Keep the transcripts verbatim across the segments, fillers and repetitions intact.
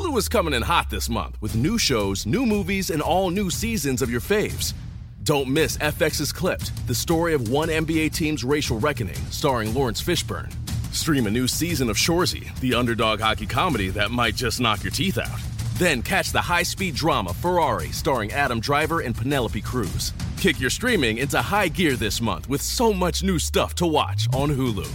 Hulu is coming in hot this month with new shows, new movies, and all new seasons of your faves. Don't miss F X's Clipped, the story of one N B A team's racial reckoning, starring Lawrence Fishburne. Stream a new season of Shoresy, the underdog hockey comedy that might just knock your teeth out. Then catch the high-speed drama Ferrari, starring Adam Driver and Penelope Cruz. Kick your streaming into high gear this month with so much new stuff to watch on Hulu.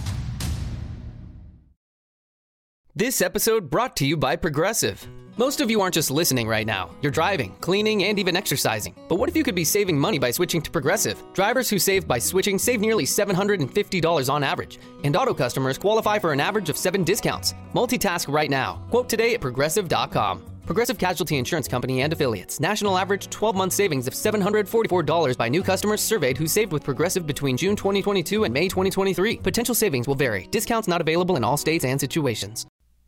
This episode brought to you by Progressive. Most of you aren't just listening right now. You're driving, cleaning, and even exercising. But what if you could be saving money by switching to Progressive? Drivers who save by switching save nearly seven hundred fifty dollars on average. And auto customers qualify for an average of seven discounts. Multitask right now. Quote today at Progressive dot com. Progressive Casualty Insurance Company and Affiliates. National average twelve-month savings of seven hundred forty-four dollars by new customers surveyed who saved with Progressive between June twenty twenty-two and May twenty twenty-three. Potential savings will vary. Discounts not available in all states and situations.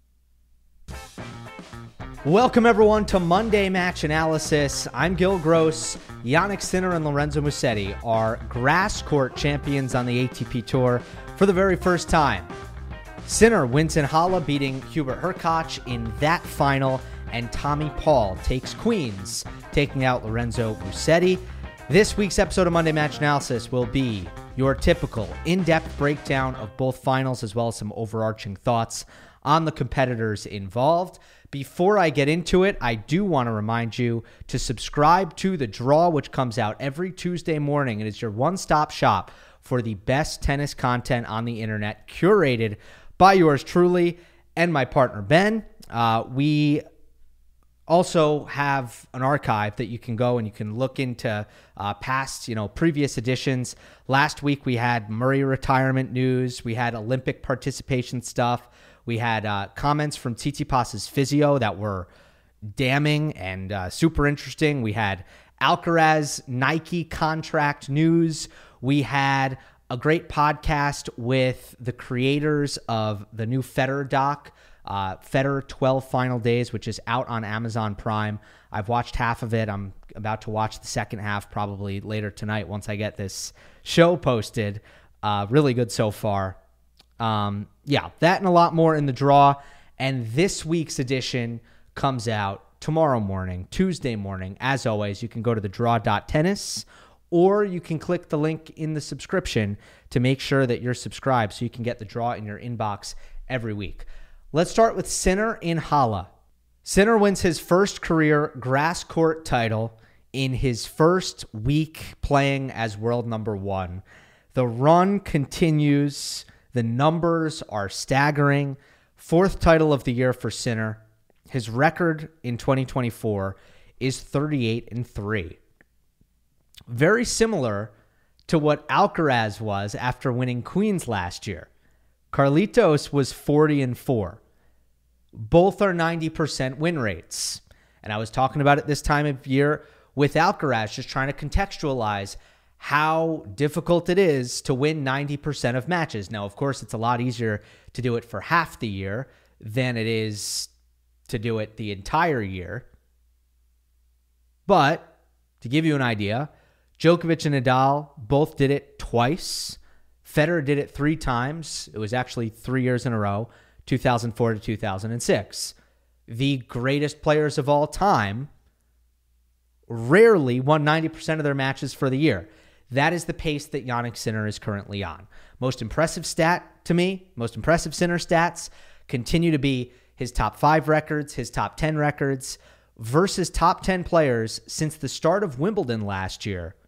Welcome, everyone, to Monday Match Analysis. I'm Gil Gross. Jannik Sinner and Lorenzo Musetti are grass court champions on the A T P Tour for the very first time. Sinner wins in Halle, beating Hubert Hurkacz in that final, and Tommy Paul takes Queens, taking out Lorenzo Musetti. This week's episode of Monday Match Analysis will be your typical in-depth breakdown of both finals, as well as some overarching thoughts on the competitors involved. Before I get into it, I do want to remind you to subscribe to The Draw, which comes out every Tuesday morning. It is your one-stop shop for the best tennis content on the internet, curated by yours truly and my partner, Ben. Uh, we also have an archive that you can go and you can look into uh, past, you know, previous editions. Last week, we had Murray retirement news. We had Olympic participation stuff. We had uh, comments from Tsitsipas's physio that were damning and uh, super interesting. We had Alcaraz Nike contract news. We had a great podcast with the creators of the new Federer doc, uh, Federer twelve Final Days, which is out on Amazon Prime. I've watched half of it. I'm about to watch the second half probably later tonight once I get this show posted. Uh, really good so far. Um, yeah, that and a lot more in The Draw. And this week's edition comes out tomorrow morning, Tuesday morning. As always, you can go to the draw dot tennis, or you can click the link in the subscription to make sure that you're subscribed so you can get The Draw in your inbox every week. Let's start with Sinner in Halle. Sinner wins his first career grass court title in his first week playing as world number one. The run continues. The numbers are staggering. Fourth title of the year for Sinner. His record in twenty twenty-four is thirty-eight and three. Very similar to what Alcaraz was after winning Queens last year. Carlitos was forty and four. Both are ninety percent win rates. And I was talking about it this time of year with Alcaraz, just trying to contextualize how difficult it is to win ninety percent of matches. Now, of course, it's a lot easier to do it for half the year than it is to do it the entire year. But to give you an idea, Djokovic and Nadal both did it twice. Federer did it three times. It was actually three years in a row, two thousand four to two thousand six. The greatest players of all time rarely won ninety percent of their matches for the year. That is the pace that Jannik Sinner is currently on. Most impressive stat to me, most impressive Sinner stats continue to be his top five records, his top ten records, versus top ten players since the start of Wimbledon last year.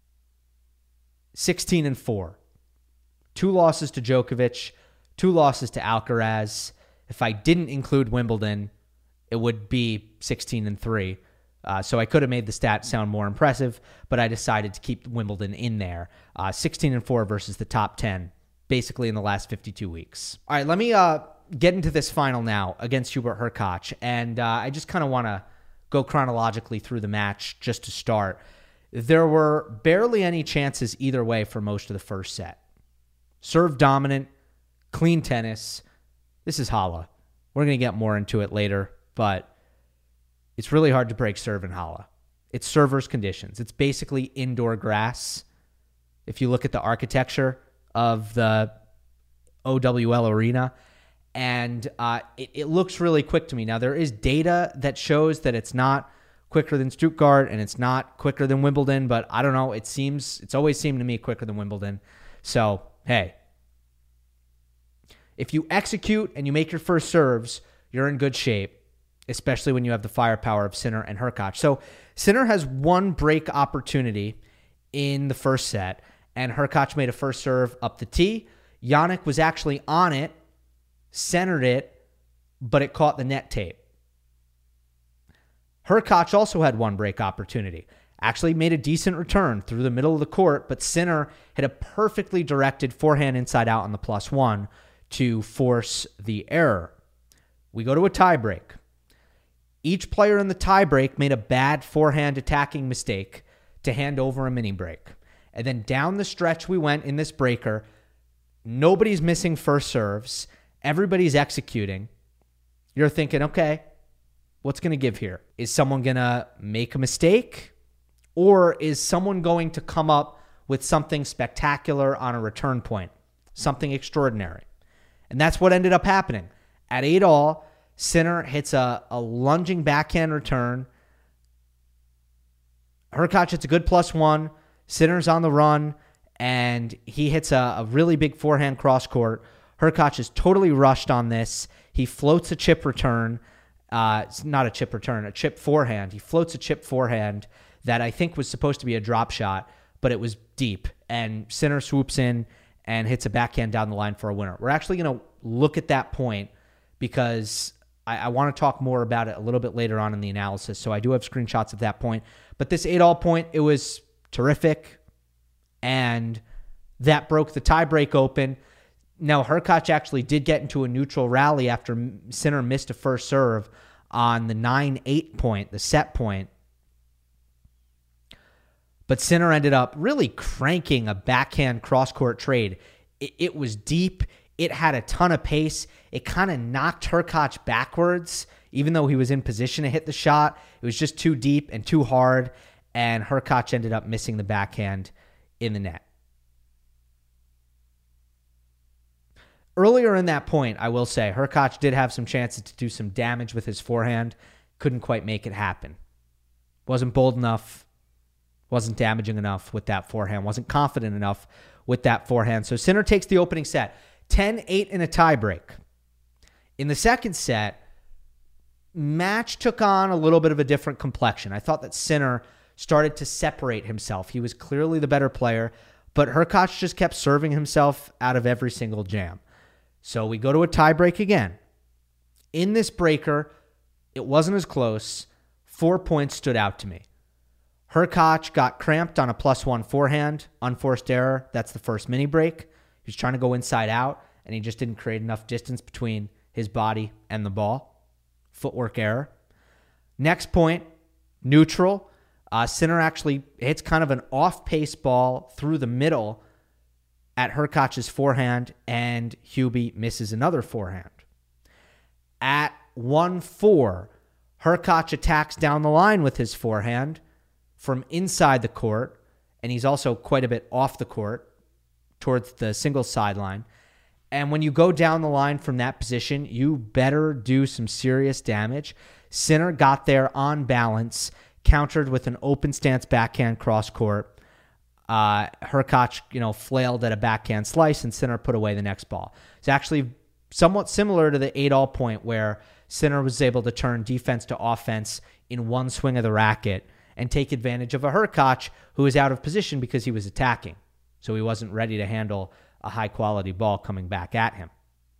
sixteen and four. Two losses to Djokovic, two losses to Alcaraz. If I didn't include Wimbledon, it would be sixteen and three. Uh, so I could have made the stat sound more impressive, but I decided to keep Wimbledon in there. Uh, sixteen and four versus the top ten, basically in the last fifty-two weeks. All right, let me uh, get into this final now against Hubert Hurkacz. And uh, I just kind of want to go chronologically through the match just to start. There were barely any chances either way for most of the first set. Serve dominant, clean tennis. This is Halle. We're going to get more into it later, but it's really hard to break serve in Halle. It's server's conditions. It's basically indoor grass. If you look at the architecture of the O W L arena, And uh, it, it looks really quick to me. Now, there is data that shows that it's not quicker than Stuttgart and it's not quicker than Wimbledon, but I don't know. It seems, it's always seemed to me quicker than Wimbledon. So, hey, if you execute and you make your first serves, you're in good shape, especially when you have the firepower of Sinner and Hurkacz. So Sinner has one break opportunity in the first set, and Hurkacz made a first serve up the tee. Jannik was actually on it, centered it, but it caught the net tape. Hurkacz also had one break opportunity. Actually made a decent return through the middle of the court, but Sinner hit a perfectly directed forehand inside out on the plus one to force the error. We go to a tiebreak. Each player in the tiebreak made a bad forehand attacking mistake to hand over a mini break. And then down the stretch we went in this breaker. Nobody's missing first serves. Everybody's executing. You're thinking, okay, what's going to give here? Is someone going to make a mistake? Or is someone going to come up with something spectacular on a return point? Something extraordinary. And that's what ended up happening. At eight all, Sinner hits a, a lunging backhand return. Hurkacz hits a good plus one. Sinner's on the run, and he hits a, a really big forehand cross court. Hurkacz is totally rushed on this. He floats a chip return. Uh, it's not a chip return, a chip forehand. He floats a chip forehand that I think was supposed to be a drop shot, but it was deep. And Sinner swoops in and hits a backhand down the line for a winner. We're actually going to look at that point because I, I want to talk more about it a little bit later on in the analysis. So I do have screenshots of that point. But this eight all point, it was terrific. And that broke the tiebreak open. Now, Hurkacz actually did get into a neutral rally after Sinner missed a first serve on the nine eight point, the set point. But Sinner ended up really cranking a backhand cross-court trade. It, it was deep. It had a ton of pace. It kind of knocked Hurkacz backwards, even though he was in position to hit the shot. It was just too deep and too hard, and Hurkacz ended up missing the backhand in the net. Earlier in that point, I will say, Hurkacz did have some chances to do some damage with his forehand. Couldn't quite make it happen. Wasn't bold enough. Wasn't damaging enough with that forehand. Wasn't confident enough with that forehand. So Sinner takes the opening set. ten eight in a tiebreak. In the second set, match took on a little bit of a different complexion. I thought that Sinner started to separate himself. He was clearly the better player, but Hurkacz just kept serving himself out of every single jam. So we go to a tiebreak again. In this breaker, it wasn't as close. Four points stood out to me. Hurkacz got cramped on a plus one forehand, unforced error. That's the first mini break. He was trying to go inside out, and he just didn't create enough distance between his body and the ball. Footwork error. Next point, neutral. Uh, Sinner actually hits kind of an off-pace ball through the middle at Hurkacz's forehand, and Hubie misses another forehand. At one four, Hurkacz attacks down the line with his forehand from inside the court, and he's also quite a bit off the court towards the single sideline. And when you go down the line from that position, you better do some serious damage. Sinner got there on balance, countered with an open stance backhand cross court. Uh, Hurkacz, you know, flailed at a backhand slice, and Sinner put away the next ball. It's actually somewhat similar to the eight all point where Sinner was able to turn defense to offense in one swing of the racket and take advantage of a Hurkacz who was out of position because he was attacking. So he wasn't ready to handle a high-quality ball coming back at him.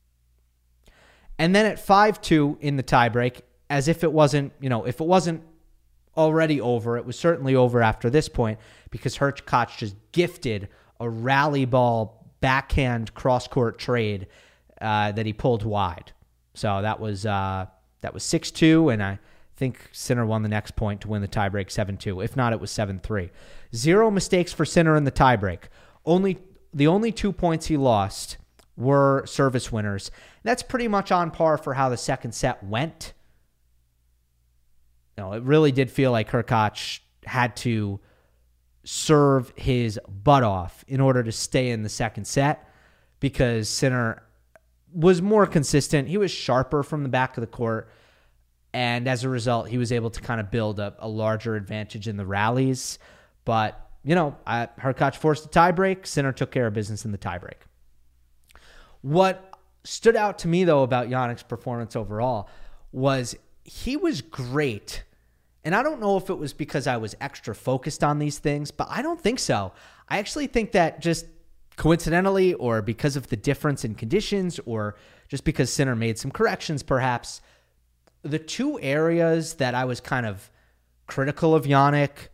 And then at five two in the tiebreak, as if it wasn't, you know, if it wasn't already over, it was certainly over after this point because Hurkacz just gifted a rally ball backhand cross-court trade uh, that he pulled wide. So that was uh, that was six two, and I think Sinner won the next point to win the tiebreak seven two. If not, it was seven three. Zero mistakes for Sinner in the tiebreak. Only the only two points he lost were service winners. That's pretty much on par for how the second set went. You know, it really did feel like Hurkacz had to serve his butt off in order to stay in the second set because Sinner was more consistent. He was sharper from the back of the court. And as a result, he was able to kind of build up a larger advantage in the rallies. But, you know, I, Hurkacz forced a tiebreak. Sinner took care of business in the tiebreak. What stood out to me, though, about Janek's performance overall was he was great. And I don't know if it was because I was extra focused on these things, but I don't think so. I actually think that just coincidentally, or because of the difference in conditions, or just because Sinner made some corrections, perhaps, the two areas that I was kind of critical of Janek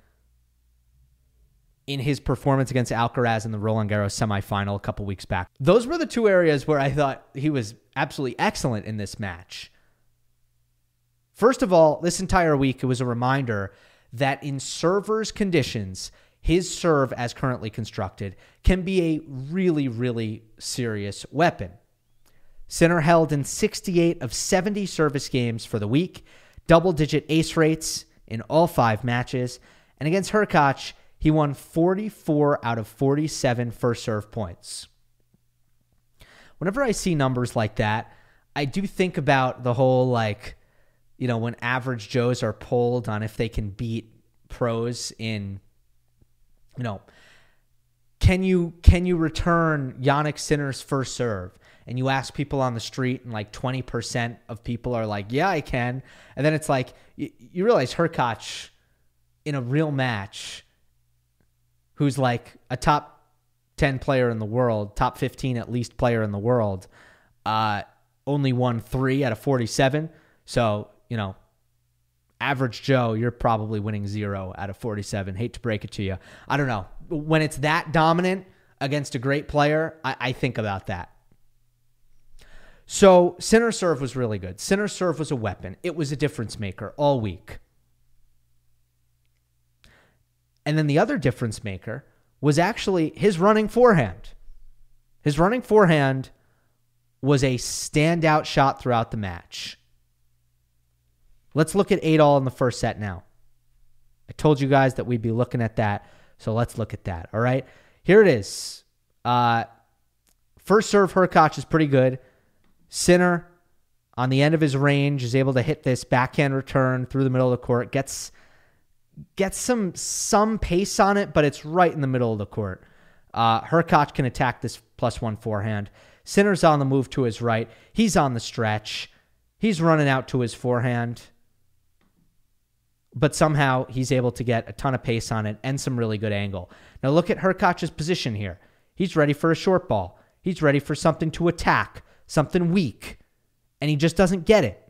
in his performance against Alcaraz in the Roland Garros semifinal a couple weeks back, those were the two areas where I thought he was absolutely excellent in this match. First of all, this entire week, it was a reminder that in servers' conditions, his serve, as currently constructed, can be a really, really serious weapon. Sinner held in sixty-eight of seventy service games for the week, double-digit ace rates in all five matches, and against Hurkacz, he won forty-four out of forty-seven first serve points. Whenever I see numbers like that, I do think about the whole, like, you know, when average Joes are polled on if they can beat pros in, you know, can you can you return Jannik Sinner's first serve? And you ask people on the street, and like twenty percent of people are like, yeah, I can. And then it's like, you, you realize Hurkacz in a real match, who's like a top ten player in the world, top fifteen at least player in the world, uh, only won three out of forty-seven. So, you know, average Joe, you're probably winning zero out of forty-seven. Hate to break it to you. I don't know. When it's that dominant against a great player, I, I think about that. So Sinner's serve was really good. Sinner's serve was a weapon. It was a difference maker all week. And then the other difference maker was actually his running forehand. His running forehand was a standout shot throughout the match. Let's look at eight all in the first set now. I told you guys that we'd be looking at that, so let's look at that, all right? Here it is. Uh, first serve, Hurkacz is pretty good. Sinner, on the end of his range, is able to hit this backhand return through the middle of the court. Gets gets some some pace on it, but it's right in the middle of the court. Uh, Hurkacz can attack this plus one forehand. Sinner's on the move to his right. He's on the stretch. He's running out to his forehand. But somehow he's able to get a ton of pace on it and some really good angle. Now look at Hurkacz's position here. He's ready for a short ball. He's ready for something to attack. Something weak, and he just doesn't get it.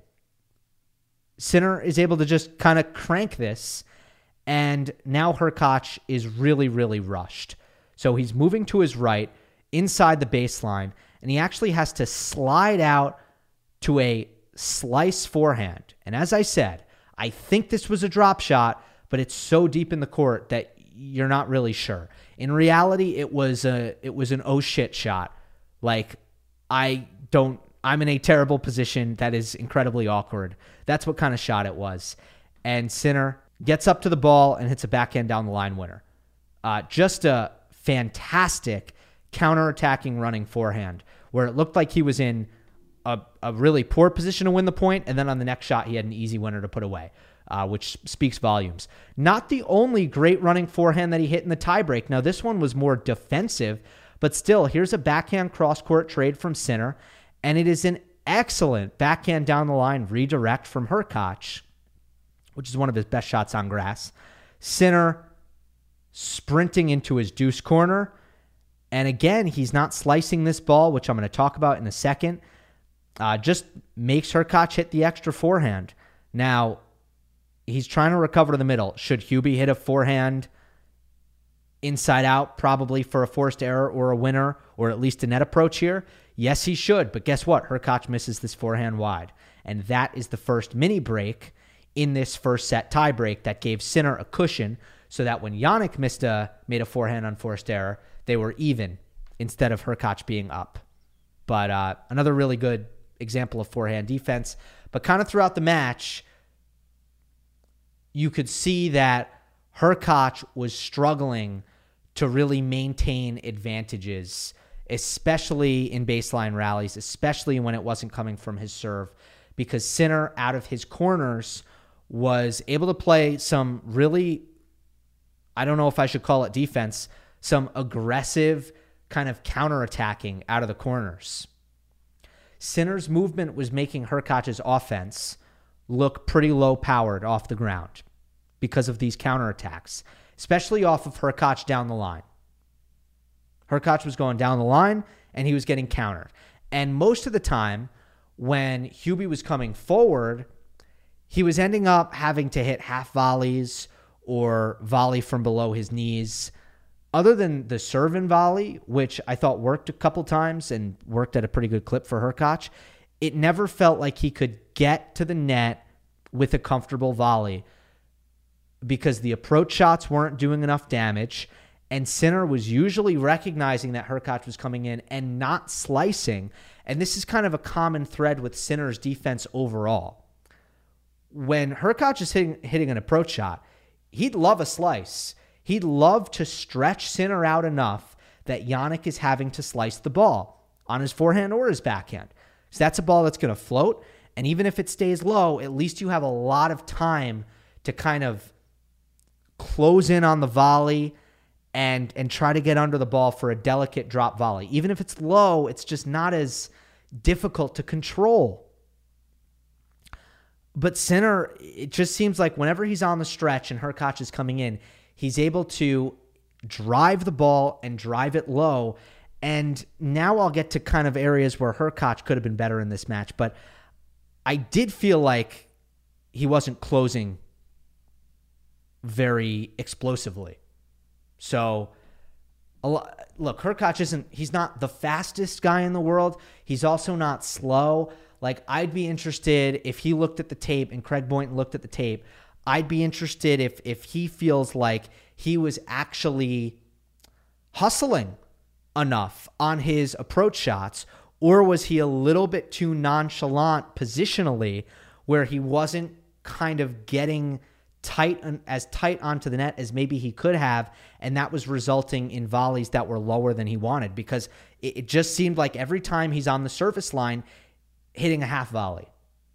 Sinner is able to just kind of crank this, and now Hurkacz is really, really rushed. So he's moving to his right, inside the baseline, and he actually has to slide out to a slice forehand. And as I said, I think this was a drop shot, but it's so deep in the court that you're not really sure. In reality, it was a it was an oh shit shot. Like, I don't, I'm in a terrible position that is incredibly awkward. That's what kind of shot it was. And Sinner gets up to the ball and hits a backhand down the line winner. Uh, just a fantastic counterattacking running forehand where it looked like he was in a, a really poor position to win the point, and then on the next shot, he had an easy winner to put away, uh, which speaks volumes. Not the only great running forehand that he hit in the tiebreak. Now, this one was more defensive, but still, here's a backhand cross-court trade from Sinner, and it is an excellent backhand down the line redirect from Hurkacz, which is one of his best shots on grass. Sinner sprinting into his deuce corner, and again, he's not slicing this ball, which I'm going to talk about in a second. Uh, just makes Hurkacz hit the extra forehand. Now, he's trying to recover to the middle. Should Hubie hit a forehand inside out, probably for a forced error or a winner, or at least a net approach here? Yes, he should. But guess what? Hurkacz misses this forehand wide. And that is the first mini break in this first set tie break that gave Sinner a cushion so that when Jannik missed a, made a forehand unforced error, they were even instead of Hurkacz being up. But uh, another really good example of forehand defense. But kind of throughout the match, you could see that Hurkacz was struggling to really maintain advantages, especially in baseline rallies, especially when it wasn't coming from his serve, because Sinner, out of his corners, was able to play some really, I don't know if I should call it defense, some aggressive kind of counterattacking out of the corners. Sinner's movement was making Hurkacz's offense look pretty low-powered off the ground because of these counterattacks, especially off of Hurkacz down the line. Hurkacz was going down the line, and he was getting countered. And most of the time, when Hubie was coming forward, he was ending up having to hit half volleys or volley from below his knees. Other than the serve and volley, which I thought worked a couple times and worked at a pretty good clip for Hurkacz, it never felt like he could get to the net with a comfortable volley because the approach shots weren't doing enough damage, and Sinner was usually recognizing that Hurkacz was coming in and not slicing. And this is kind of a common thread with Sinner's defense overall. When Hurkacz is hitting, hitting an approach shot, he'd love a slice. He'd love to stretch Sinner out enough that Jannik is having to slice the ball on his forehand or his backhand. So that's a ball that's going to float. And even if it stays low, at least you have a lot of time to kind of close in on the volley and, and try to get under the ball for a delicate drop volley. Even if it's low, it's just not as difficult to control. But Sinner, it just seems like whenever he's on the stretch and Hurkacz is coming in, he's able to drive the ball and drive it low. And now I'll get to kind of areas where Hurkacz could have been better in this match. But I did feel like he wasn't closing very explosively. So, a lot, look, Hurkacz isn't, he's not the fastest guy in the world. He's also not slow. Like, I'd be interested if he looked at the tape and Craig Boynton looked at the tape. I'd be interested if if he feels like he was actually hustling enough on his approach shots, or was he a little bit too nonchalant positionally where he wasn't kind of getting tight as tight onto the net as maybe he could have, and that was resulting in volleys that were lower than he wanted, because it, it just seemed like every time he's on the service line hitting a half volley.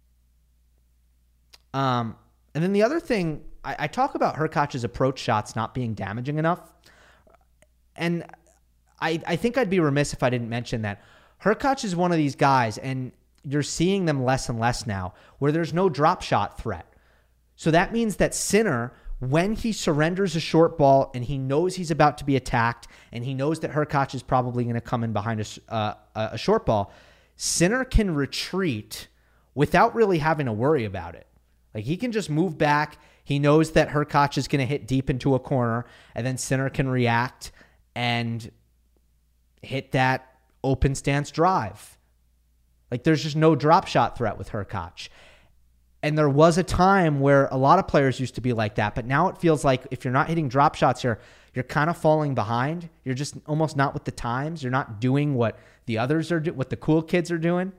Um And then the other thing, I, I talk about Hurkacz's approach shots not being damaging enough. And I, I think I'd be remiss if I didn't mention that Hurkacz is one of these guys, and you're seeing them less and less now, where there's no drop shot threat. So that means that Sinner, when he surrenders a short ball and he knows he's about to be attacked, and he knows that Hurkacz is probably going to come in behind a, uh, a short ball, Sinner can retreat without really having to worry about it. Like, he can just move back. He knows that Hurkacz is going to hit deep into a corner, and then Sinner can react and hit that open stance drive. Like, there's just no drop shot threat with Hurkacz. And there was a time where a lot of players used to be like that, but now it feels like if you're not hitting drop shots here, you're kind of falling behind. You're just almost not with the times. You're not doing what the others are doing, what the cool kids are doing.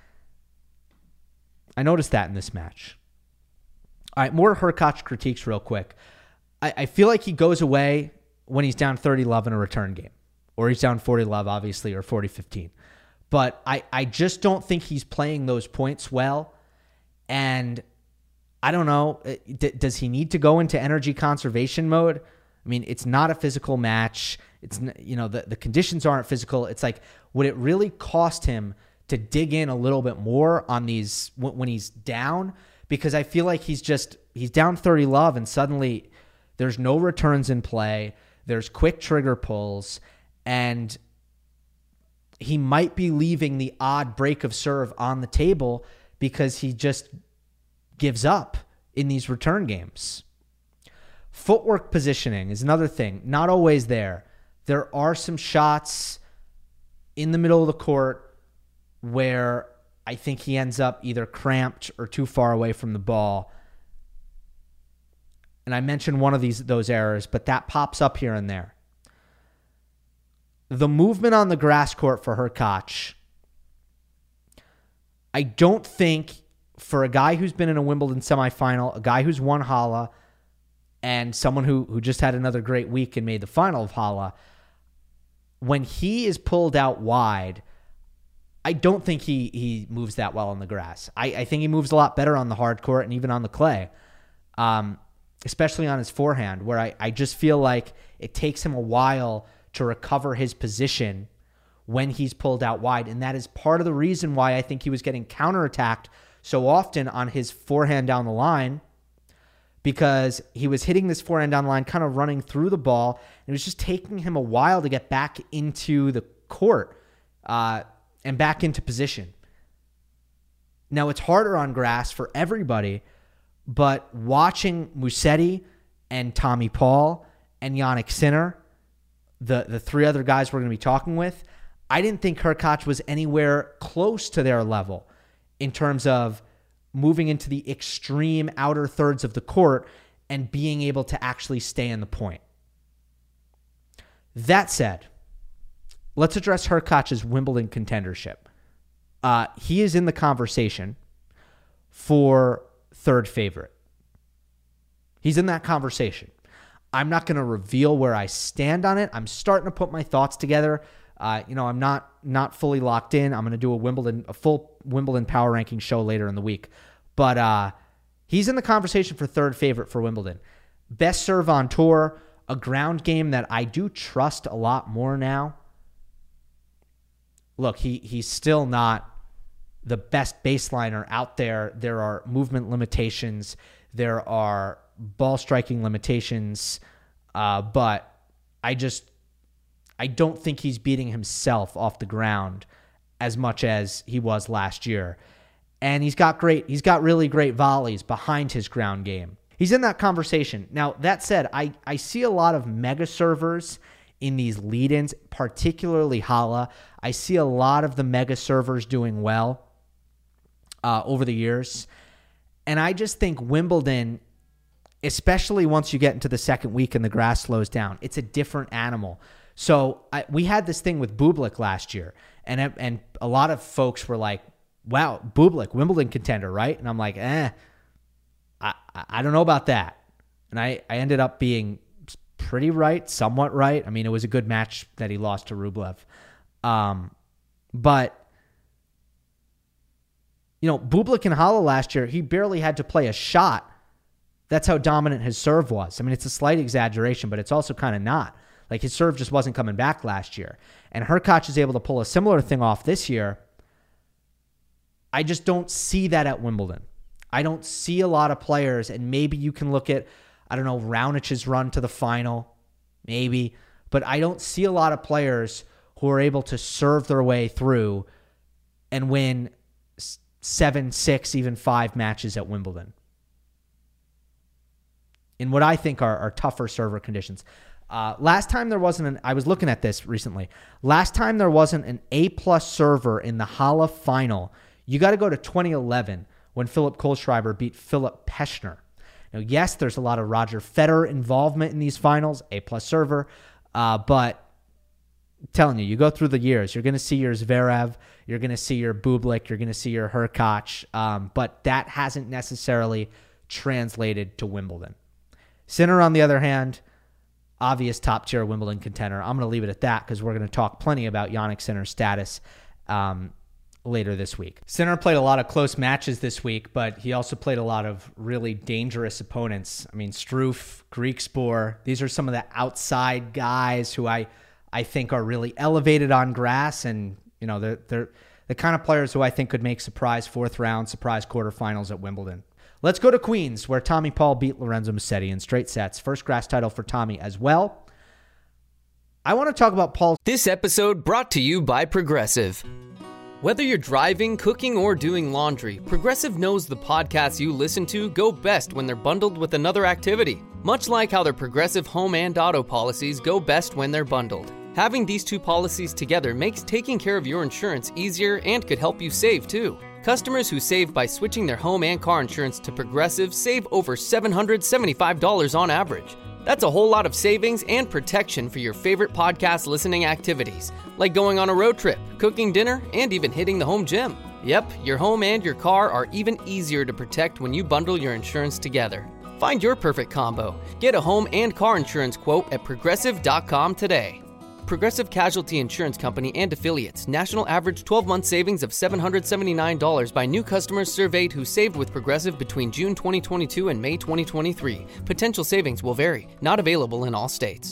I noticed that in this match. All right, more Hurkacz critiques real quick. I, I feel like he goes away when he's down thirty love in a return game. Or he's down forty love, obviously, or forty fifteen. But I, I just don't think he's playing those points well. And I don't know, d- does he need to go into energy conservation mode? I mean, it's not a physical match. It's, you know, the, the conditions aren't physical. It's like, would it really cost him to dig in a little bit more on these when, when he's down? Because I feel like he's just, he's down thirty love and suddenly there's no returns in play. There's quick trigger pulls, and he might be leaving the odd break of serve on the table because he just gives up in these return games. Footwork positioning is another thing. Not always there. There are some shots in the middle of the court where I think he ends up either cramped or too far away from the ball. And I mentioned one of these those errors, but that pops up here and there. The movement on the grass court for Hurkacz, I don't think, for a guy who's been in a Wimbledon semifinal, a guy who's won Halle, and someone who, who just had another great week and made the final of Halle, when he is pulled out wide, I don't think he he moves that well on the grass. I, I think he moves a lot better on the hard court and even on the clay, um, especially on his forehand, where I, I just feel like it takes him a while to recover his position when he's pulled out wide. And that is part of the reason why I think he was getting counterattacked so often on his forehand down the line, because he was hitting this forehand down the line, kind of running through the ball. And it was just taking him a while to get back into the court uh, and back into position. Now, it's harder on grass for everybody, but watching Musetti and Tommy Paul and Jannik Sinner, the, the three other guys we're going to be talking with, I didn't think Hurkacz was anywhere close to their level in terms of moving into the extreme outer thirds of the court and being able to actually stay in the point. That said, let's address Hurkacz's Wimbledon contendership. Uh, he is in the conversation for third favorite. He's in that conversation. I'm not going to reveal where I stand on it. I'm starting to put my thoughts together. Uh, you know, I'm not not fully locked in. I'm going to do a Wimbledon, a full Wimbledon power ranking show later in the week. But uh, he's in the conversation for third favorite for Wimbledon. Best serve on tour, a ground game that I do trust a lot more now. Look, he he's still not the best baseliner out there. There are movement limitations. There are ball striking limitations. Uh, but I just, I don't think he's beating himself off the ground as much as he was last year. And he's got great, he's got really great volleys behind his ground game. He's in that conversation. Now, that said, I, I see a lot of mega servers in these lead-ins, particularly Halle. I see a lot of the mega servers doing well uh, over the years. And I just think Wimbledon, especially once you get into the second week and the grass slows down, it's a different animal. So I, we had this thing with Bublik last year, and and a lot of folks were like, wow, Bublik, Wimbledon contender, right? And I'm like, eh, I, I don't know about that. And I, I ended up being pretty right, somewhat right. I mean, it was a good match that he lost to Rublev. Um, but, you know, Bublik in Halle last year, he barely had to play a shot. That's how dominant his serve was. I mean, it's a slight exaggeration, but it's also kind of not. Like, his serve just wasn't coming back last year. And Hurkacz is able to pull a similar thing off this year. I just don't see that at Wimbledon. I don't see a lot of players, and maybe you can look at, I don't know, Raunic's run to the final, maybe, but I don't see a lot of players who are able to serve their way through and win seven, six, even five matches at Wimbledon in what I think are, are tougher server conditions. Uh, last time there wasn't an, I was looking at this recently. Last time there wasn't an A-plus server in the Halle final. You got to go to twenty eleven when Philip Kohlschreiber beat Philip Peschner. Now, yes, there's a lot of Roger Federer involvement in these finals, A-plus server, uh, but I'm telling you, you go through the years, you're going to see your Zverev, you're going to see your Bublik, you're going to see your Hurkacz, um, but that hasn't necessarily translated to Wimbledon. Sinner, on the other hand, obvious top-tier Wimbledon contender. I'm going to leave it at that because we're going to talk plenty about Jannik Sinner's status um, later this week. Sinner played a lot of close matches this week, but he also played a lot of really dangerous opponents. I mean, Struff, Griekspoor, these are some of the outside guys who I I think are really elevated on grass, and you know they're, they're the kind of players who I think could make surprise fourth round, surprise quarterfinals at Wimbledon. Let's go to Queens, where Tommy Paul beat Lorenzo Musetti in straight sets. First grass title for Tommy as well. I want to talk about Paul. This episode brought to you by Progressive. Whether you're driving, cooking, or doing laundry, Progressive knows the podcasts you listen to go best when they're bundled with another activity. Much like how their Progressive home and auto policies go best when they're bundled. Having these two policies together makes taking care of your insurance easier and could help you save, too. Customers who save by switching their home and car insurance to Progressive save over seven hundred seventy-five dollars on average. That's a whole lot of savings and protection for your favorite podcast listening activities, like going on a road trip, cooking dinner, and even hitting the home gym. Yep, your home and your car are even easier to protect when you bundle your insurance together. Find your perfect combo. Get a home and car insurance quote at progressive dot com today. Progressive Casualty Insurance Company and Affiliates. National average twelve-month savings of seven hundred seventy-nine dollars by new customers surveyed who saved with Progressive between June twenty twenty-two and May twenty twenty-three. Potential savings will vary. Not available in all states.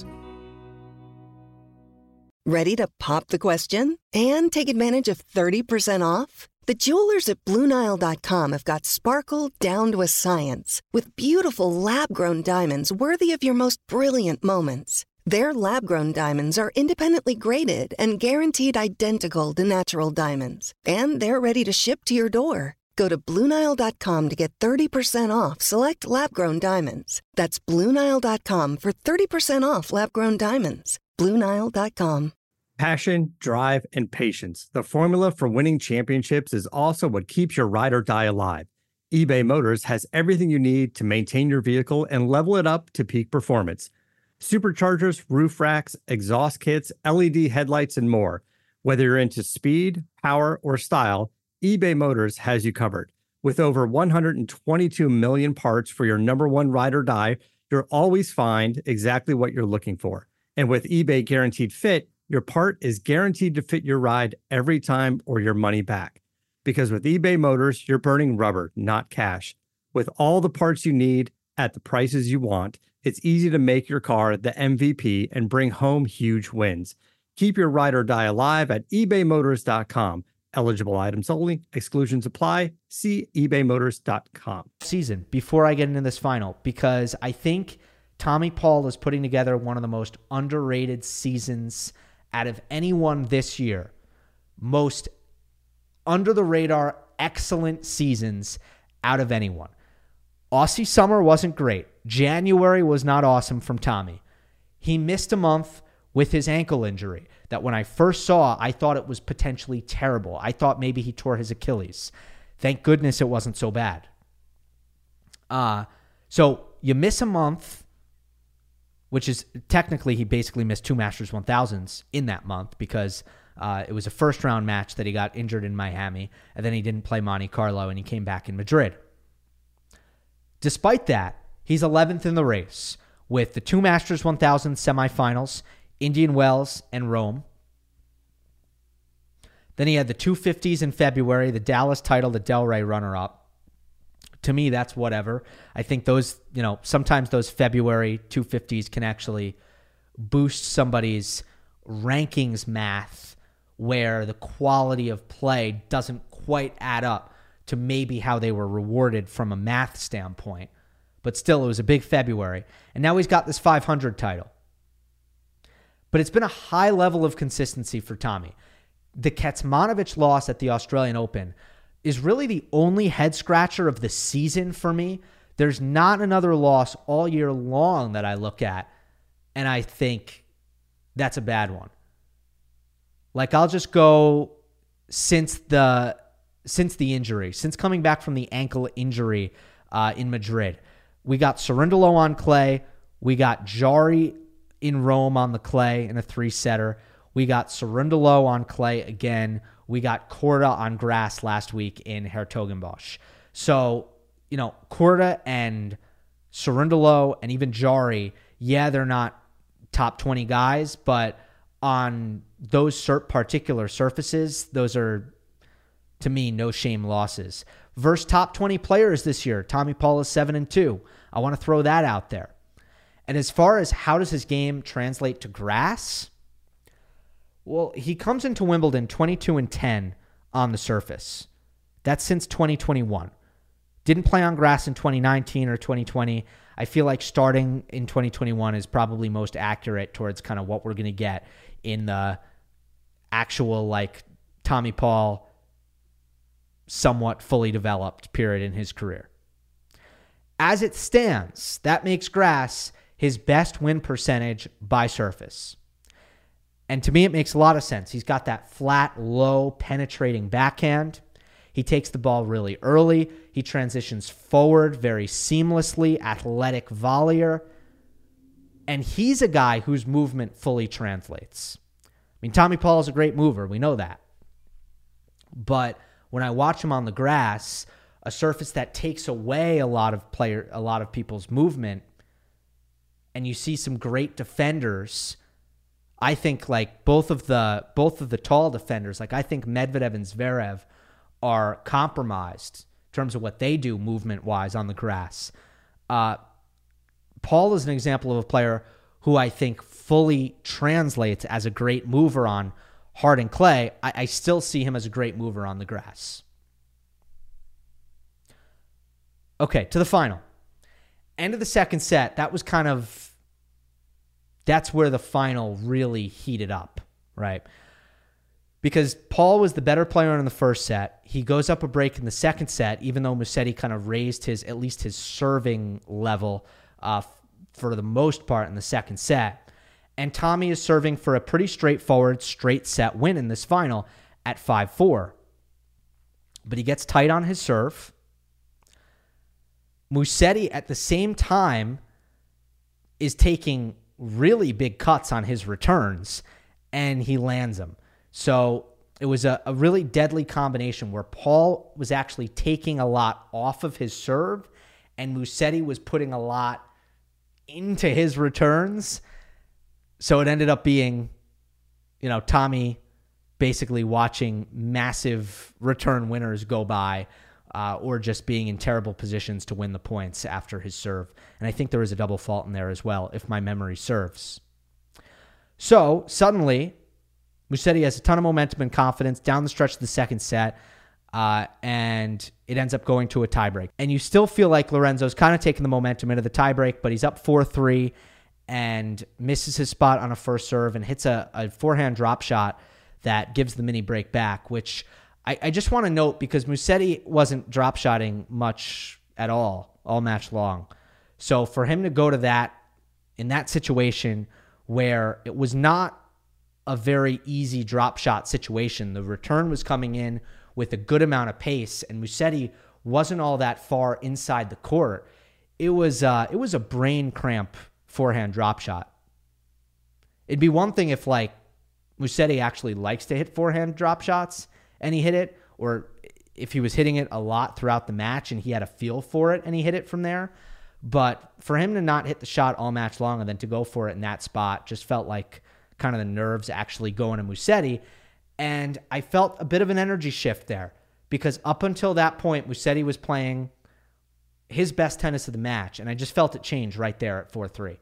Ready to pop the question and take advantage of thirty percent off? The jewelers at Blue Nile dot com have got sparkle down to a science with beautiful lab-grown diamonds worthy of your most brilliant moments. Their lab-grown diamonds are independently graded and guaranteed identical to natural diamonds. And they're ready to ship to your door. Go to Blue Nile dot com to get thirty percent off select lab-grown diamonds. That's Blue Nile dot com for thirty percent off lab-grown diamonds. Blue Nile dot com. Passion, drive, and patience. The formula for winning championships is also what keeps your ride or die alive. eBay Motors has everything you need to maintain your vehicle and level it up to peak performance. Superchargers, roof racks, exhaust kits, L E D headlights, and more. Whether you're into speed, power, or style, eBay Motors has you covered. With over one hundred twenty-two million parts for your number one ride or die, you'll always find exactly what you're looking for. And with eBay Guaranteed Fit, your part is guaranteed to fit your ride every time or your money back. Because with eBay Motors, you're burning rubber, not cash. With all the parts you need at the prices you want, it's easy to make your car the M V P and bring home huge wins. Keep your ride or die alive at ebay motors dot com. Eligible items only. Exclusions apply. See ebay motors dot com. Season, before I get into this final, because I think Tommy Paul is putting together one of the most underrated seasons out of anyone this year. Most under-the-radar, excellent seasons out of anyone. Aussie summer wasn't great. January was not awesome from Tommy. He missed a month with his ankle injury that when I first saw, I thought it was potentially terrible. I thought maybe he tore his Achilles. Thank goodness it wasn't so bad. Uh, so you miss a month, which is technically he basically missed two Masters one thousands in that month because uh, it was a first-round match that he got injured in Miami, and then he didn't play Monte Carlo, and he came back in Madrid. Despite that, he's eleventh in the race with the two Masters one thousand semifinals, Indian Wells and Rome. Then he had the two fifties in February, the Dallas title, the Delray runner-up. To me, that's whatever. I think those, you know, sometimes those February two fifties can actually boost somebody's rankings math where the quality of play doesn't quite add up to maybe how they were rewarded from a math standpoint. But still, it was a big February. And now he's got this five hundred title. But it's been a high level of consistency for Tommy. The Kecmanovic loss at the Australian Open is really the only head-scratcher of the season for me. There's not another loss all year long that I look at, and I think that's a bad one. Like, I'll just go since the since the injury, since coming back from the ankle injury uh, in Madrid. We got Cerundolo on clay. We got Jarry in Rome on the clay in a three-setter. We got Cerundolo on clay again. We got Korda on grass last week in Hertogenbosch. So, you know, Korda and Cerundolo and even Jarry, yeah, they're not top twenty guys, but on those sur- particular surfaces, those are, to me, no shame losses. Versus top twenty players this year, Tommy Paul is seven and two. I want to throw that out there. And as far as how does his game translate to grass, well, he comes into Wimbledon twenty-two and ten on the surface. That's since twenty twenty-one. Didn't play on grass in twenty nineteen or twenty twenty. I feel like starting in twenty twenty-one is probably most accurate towards kind of what we're going to get in the actual, like, Tommy Paul somewhat fully developed period in his career. As it stands, that makes grass his best win percentage by surface. And to me, it makes a lot of sense. He's got that flat, low, penetrating backhand. He takes the ball really early. He transitions forward very seamlessly, athletic volleyer. And he's a guy whose movement fully translates. I mean, Tommy Paul is a great mover. We know that. But when I watch him on the grass, a surface that takes away a lot of player, a lot of people's movement, and you see some great defenders, I think like both of the both of the tall defenders, like I think Medvedev and Zverev are compromised in terms of what they do movement-wise on the grass. Uh, Paul is an example of a player who I think fully translates as a great mover on hard and clay. I, I still see him as a great mover on the grass. Okay, to the final. End of the second set, that was kind of, that's where the final really heated up, right? Because Paul was the better player in the first set. He goes up a break in the second set, even though Musetti kind of raised his, at least his serving level uh, for the most part in the second set. And Tommy is serving for a pretty straightforward straight set win in this final at five four. But he gets tight on his serve. Musetti at the same time is taking really big cuts on his returns, and he lands them. So it was a, a really deadly combination where Paul was actually taking a lot off of his serve, and Musetti was putting a lot into his returns. So it ended up being, you know, Tommy basically watching massive return winners go by, uh, or just being in terrible positions to win the points after his serve. And I think there was a double fault in there as well, if my memory serves. So suddenly, Musetti has a ton of momentum and confidence down the stretch of the second set, uh, and it ends up going to a tiebreak. And you still feel like Lorenzo's kind of taking the momentum into the tiebreak, but he's up four three and misses his spot on a first serve and hits a, a forehand drop shot that gives the mini break back, which I, I just want to note because Musetti wasn't drop shotting much at all, all match long. So for him to go to that, in that situation where it was not a very easy drop shot situation, the return was coming in with a good amount of pace, and Musetti wasn't all that far inside the court. It was uh, it was a brain cramp forehand drop shot. It'd be one thing if like Musetti actually likes to hit forehand drop shots and he hit it, or if he was hitting it a lot throughout the match and he had a feel for it and he hit it from there. But for him to not hit the shot all match long and then to go for it in that spot just felt like kind of the nerves actually going to Musetti. And I felt a bit of an energy shift there because up until that point, Musetti was playing his best tennis of the match, and I just felt it change right there at four three.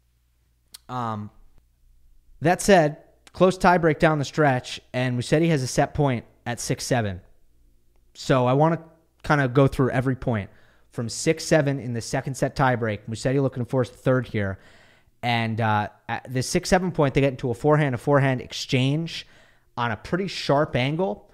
Um, that said, close tiebreak down the stretch, and Musetti has a set point at six seven. So I want to kind of go through every point. From six seven in the second set tiebreak, Musetti looking to force the third here. And uh, at the six seven point, they get into a forehand, a forehand exchange on a pretty sharp angle.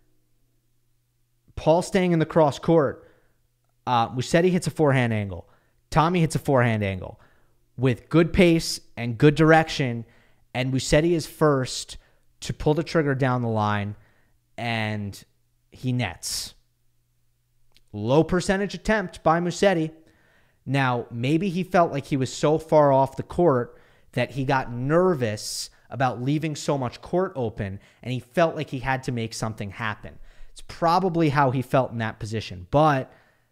Paul staying in the cross court. Uh, Musetti hits a forehand angle. Tommy hits a forehand angle with good pace and good direction. And Musetti is first to pull the trigger down the line, and he nets. Low percentage attempt by Musetti. Now, maybe he felt like he was so far off the court that he got nervous about leaving so much court open, and he felt like he had to make something happen. It's probably how he felt in that position. But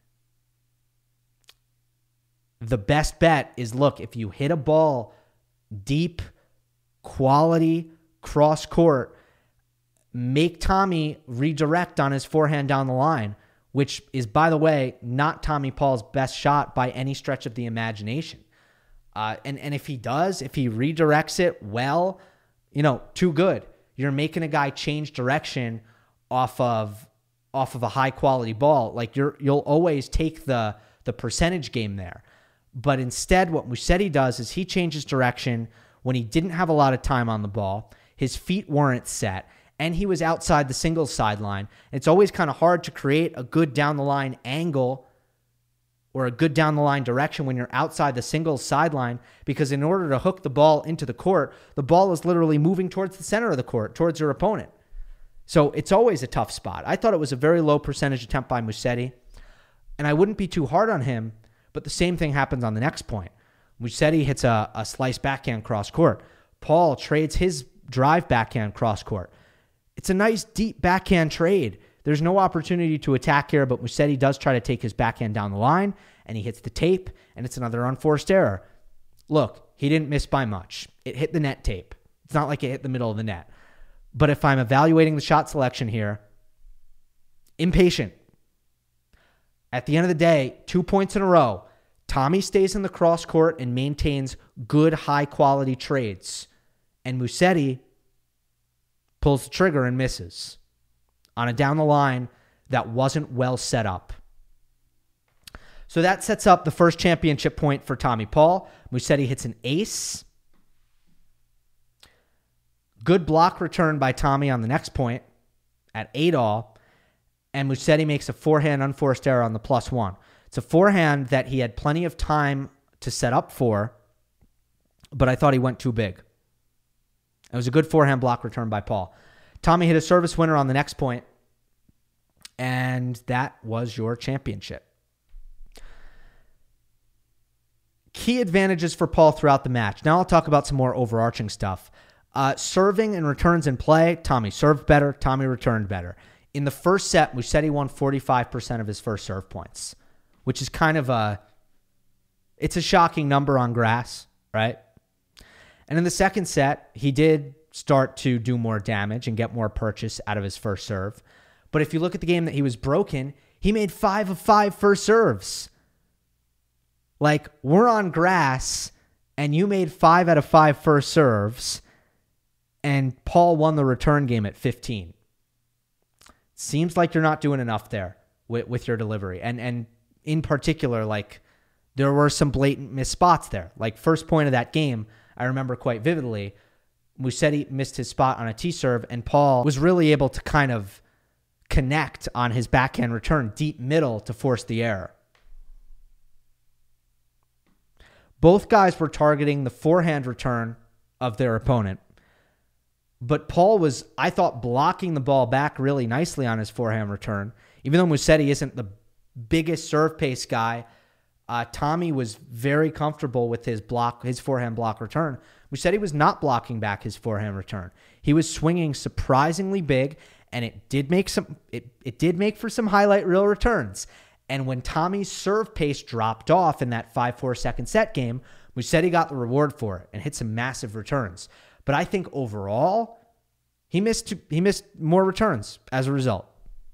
the best bet is, look, if you hit a ball deep, quality, cross court, make Tommy redirect on his forehand down the line, which is, by the way, not Tommy Paul's best shot by any stretch of the imagination. Uh, and, and if he does, if he redirects it well, you know, too good. You're making a guy change direction off of off of a high-quality ball. Like, you're, you'll always take the, the percentage game there. But instead, what Musetti does is he changes direction when he didn't have a lot of time on the ball. His feet weren't set, and he was outside the singles sideline. It's always kind of hard to create a good down-the-line angle or a good down-the-line direction when you're outside the singles sideline, because in order to hook the ball into the court, the ball is literally moving towards the center of the court, towards your opponent. So it's always a tough spot. I thought it was a very low percentage attempt by Musetti, and I wouldn't be too hard on him, but the same thing happens on the next point. Musetti hits a, a slice backhand cross court. Paul trades his drive backhand cross court. It's a nice deep backhand trade. There's no opportunity to attack here, but Musetti does try to take his backhand down the line, and he hits the tape, and it's another unforced error. Look, he didn't miss by much. It hit the net tape. It's not like it hit the middle of the net. But if I'm evaluating the shot selection here, impatient. At the end of the day, two points in a row. Tommy stays in the cross court and maintains good, high-quality trades. And Musetti pulls the trigger and misses on a down the line that wasn't well set up. So that sets up the first championship point for Tommy Paul. Musetti hits an ace. Good block return by Tommy on the next point at eight all. And Musetti makes a forehand unforced error on the plus one. It's a forehand that he had plenty of time to set up for, but I thought he went too big. It was a good forehand block return by Paul. Tommy hit a service winner on the next point, and that was your championship. Key advantages for Paul throughout the match. Now I'll talk about some more overarching stuff. Uh, serving and returns in play, Tommy served better, Tommy returned better. In the first set, Musetti won forty-five percent of his first serve points, which is kind of a, it's a shocking number on grass, right? And in the second set, he did start to do more damage and get more purchase out of his first serve. But if you look at the game that he was broken, he made five of five first serves. Like, we're on grass, and you made five out of five first serves, and Paul won the return game at fifteen. Seems like you're not doing enough there with, with your delivery. And and in particular, like, there were some blatant missed spots there. Like, first point of that game, I remember quite vividly, Musetti missed his spot on a tee serve, and Paul was really able to kind of connect on his backhand return deep middle to force the error. Both guys were targeting the forehand return of their opponent, but Paul was, I thought, blocking the ball back really nicely on his forehand return. Even though Musetti isn't the biggest serve pace guy, uh, Tommy was very comfortable with his block, his forehand block return. Musetti was not blocking back his forehand return. He was swinging surprisingly big, and it did make some. It it did make for some highlight reel returns. And when Tommy's serve pace dropped off in that five four second set game, Musetti got the reward for it and hit some massive returns. But I think overall, he missed he missed more returns as a result.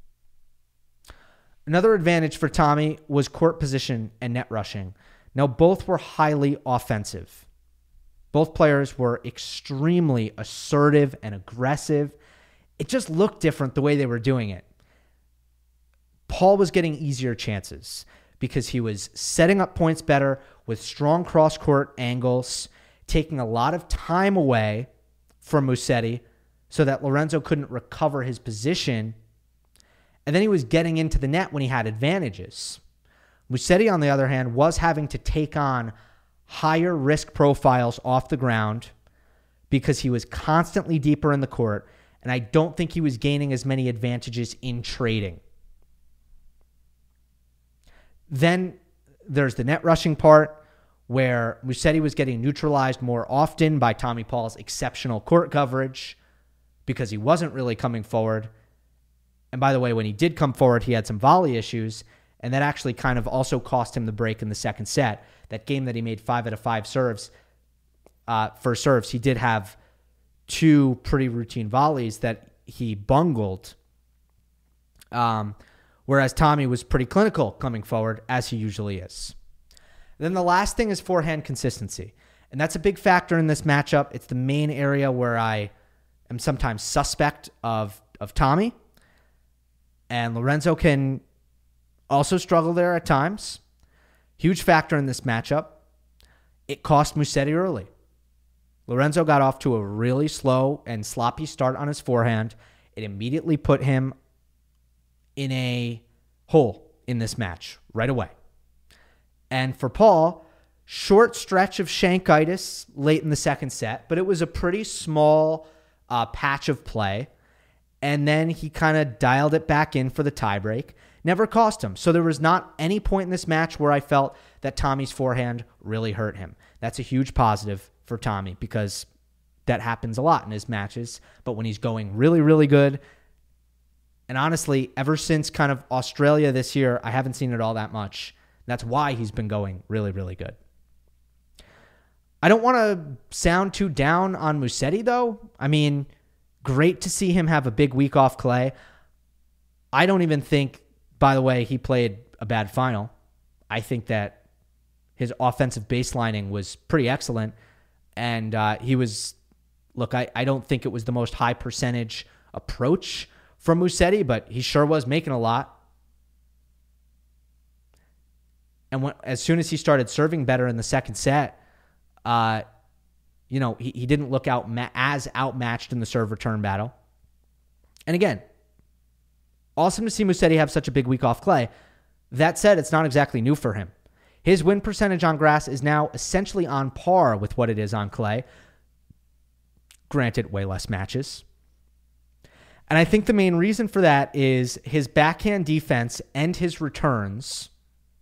Another advantage for Tommy was court position and net rushing. Now, both were highly offensive. Both players were extremely assertive and aggressive. It just looked different the way they were doing it. Paul was getting easier chances because he was setting up points better with strong cross-court angles, taking a lot of time away from Musetti so that Lorenzo couldn't recover his position. And then he was getting into the net when he had advantages. Musetti, on the other hand, was having to take on higher risk profiles off the ground because he was constantly deeper in the court, and I don't think he was gaining as many advantages in trading. Then there's the net rushing part where Musetti was getting neutralized more often by Tommy Paul's exceptional court coverage because he wasn't really coming forward. And by the way, when he did come forward, he had some volley issues, and that actually kind of also cost him the break in the second set. That game that he made five out of five serves, uh, for serves, he did have two pretty routine volleys that he bungled. Um, whereas Tommy was pretty clinical coming forward, as he usually is. Then the last thing is forehand consistency. And that's a big factor in this matchup. It's the main area where I am sometimes suspect of, of Tommy. And Lorenzo can also struggle there at times. Huge factor in this matchup. It cost Musetti early. Lorenzo got off to a really slow and sloppy start on his forehand. It immediately put him in a hole in this match right away. And for Paul, short stretch of shankitis late in the second set, but it was a pretty small uh, patch of play. And then he kind of dialed it back in for the tiebreak. Never cost him. So there was not any point in this match where I felt that Tommy's forehand really hurt him. That's a huge positive for Tommy because that happens a lot in his matches. But when he's going really, really good, and honestly, ever since kind of Australia this year, I haven't seen it all that much. That's why he's been going really, really good. I don't want to sound too down on Musetti, though. I mean, great to see him have a big week off clay. I don't even think, by the way, he played a bad final. I think that his offensive baselining was pretty excellent. And uh, he was, look, I, I don't think it was the most high percentage approach from Musetti, but he sure was making a lot. And when, as soon as he started serving better in the second set, uh, you know, he, he didn't look out ma- as outmatched in the serve return battle. And again, awesome to see Musetti have such a big week off clay. That said, it's not exactly new for him. His win percentage on grass is now essentially on par with what it is on clay. Granted, way less matches. And I think the main reason for that is his backhand defense and his returns,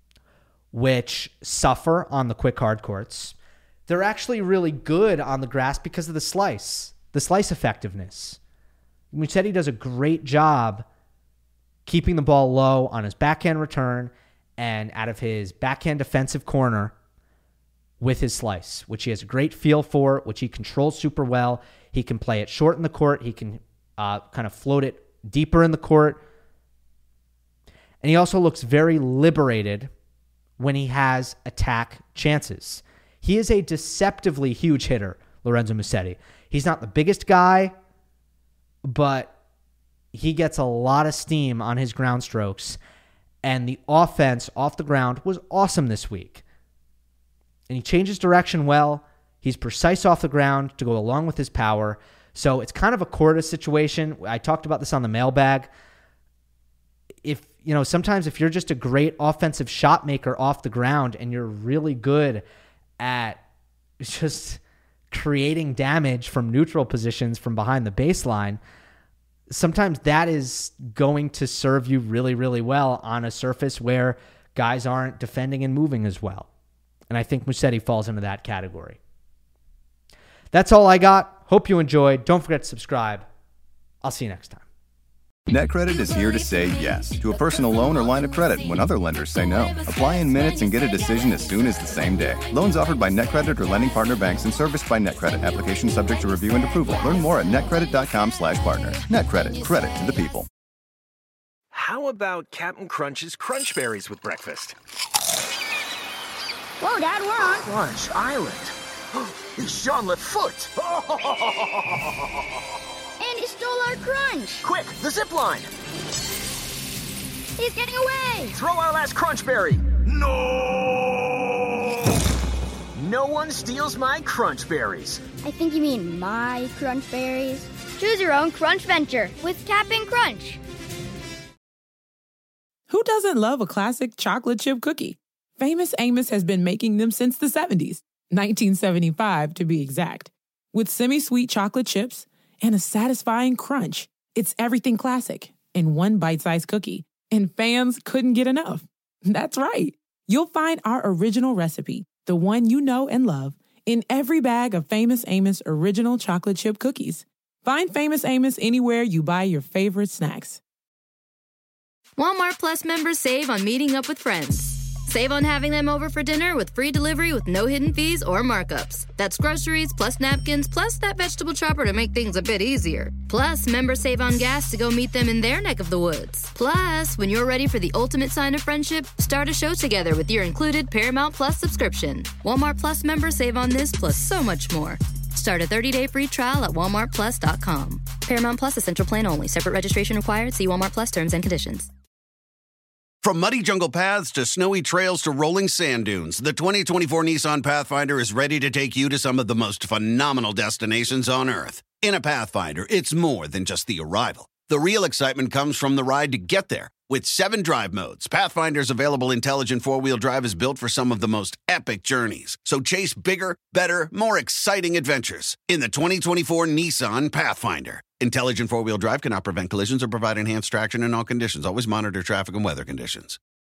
which suffer on the quick hard courts. They're actually really good on the grass because of the slice, the slice effectiveness. Musetti does a great job keeping the ball low on his backhand return and out of his backhand defensive corner with his slice, which he has a great feel for, which he controls super well. He can play it short in the court. He can uh, kind of float it deeper in the court. And he also looks very liberated when he has attack chances. He is a deceptively huge hitter, Lorenzo Musetti. He's not the biggest guy, but he gets a lot of steam on his ground strokes, and the offense off the ground was awesome this week. And he changes direction well. He's precise off the ground to go along with his power. So it's kind of a Korda situation. I talked about this on the mailbag. If, you know, sometimes if you're just a great offensive shot maker off the ground and you're really good at just creating damage from neutral positions from behind the baseline, sometimes that is going to serve you really, really well on a surface where guys aren't defending and moving as well. And I think Musetti falls into that category. That's all I got. Hope you enjoyed. Don't forget to subscribe. I'll see you next time. NetCredit is here to say yes to a personal loan or line of credit when other lenders say no. Apply in minutes and get a decision as soon as the same day. Loans offered by NetCredit or lending partner banks and serviced by NetCredit. Application subject to review and approval. Learn more at netcredit.com slash partner. NetCredit. Credit to the people. How about Captain Crunch's Crunch Berries with breakfast? Whoa, Dad, we're on Crunch Island. It's Jean Lefoot. And he stole our crunch. Quick, the zip line. He's getting away. Throw our last Crunch Berry. No! No one steals my Crunch Berries. I think you mean my crunch berries. Choose your own crunch venture with Cap'n Crunch. Who doesn't love a classic chocolate chip cookie? Famous Amos has been making them since the seventies, nineteen seventy-five to be exact. With semi-sweet chocolate chips and a satisfying crunch, it's everything classic in one bite-sized cookie, and fans couldn't get enough. That's right. You'll find our original recipe, the one you know and love, in every bag of Famous Amos original chocolate chip cookies. Find Famous Amos anywhere you buy your favorite snacks. Walmart Plus members save on meeting up with friends. Save on having them over for dinner with free delivery with no hidden fees or markups. That's groceries, plus napkins, plus that vegetable chopper to make things a bit easier. Plus, members save on gas to go meet them in their neck of the woods. Plus, when you're ready for the ultimate sign of friendship, start a show together with your included Paramount Plus subscription. Walmart Plus members save on this plus so much more. Start a thirty-day free trial at walmart plus dot com. Paramount Plus Essential Plan only. Separate registration required. See Walmart Plus terms and conditions. From muddy jungle paths to snowy trails to rolling sand dunes, the twenty twenty-four Nissan Pathfinder is ready to take you to some of the most phenomenal destinations on Earth. In a Pathfinder, it's more than just the arrival. The real excitement comes from the ride to get there. With seven drive modes, Pathfinder's available intelligent four-wheel drive is built for some of the most epic journeys. So chase bigger, better, more exciting adventures in the twenty twenty-four Nissan Pathfinder. Intelligent four-wheel drive cannot prevent collisions or provide enhanced traction in all conditions. Always monitor traffic and weather conditions.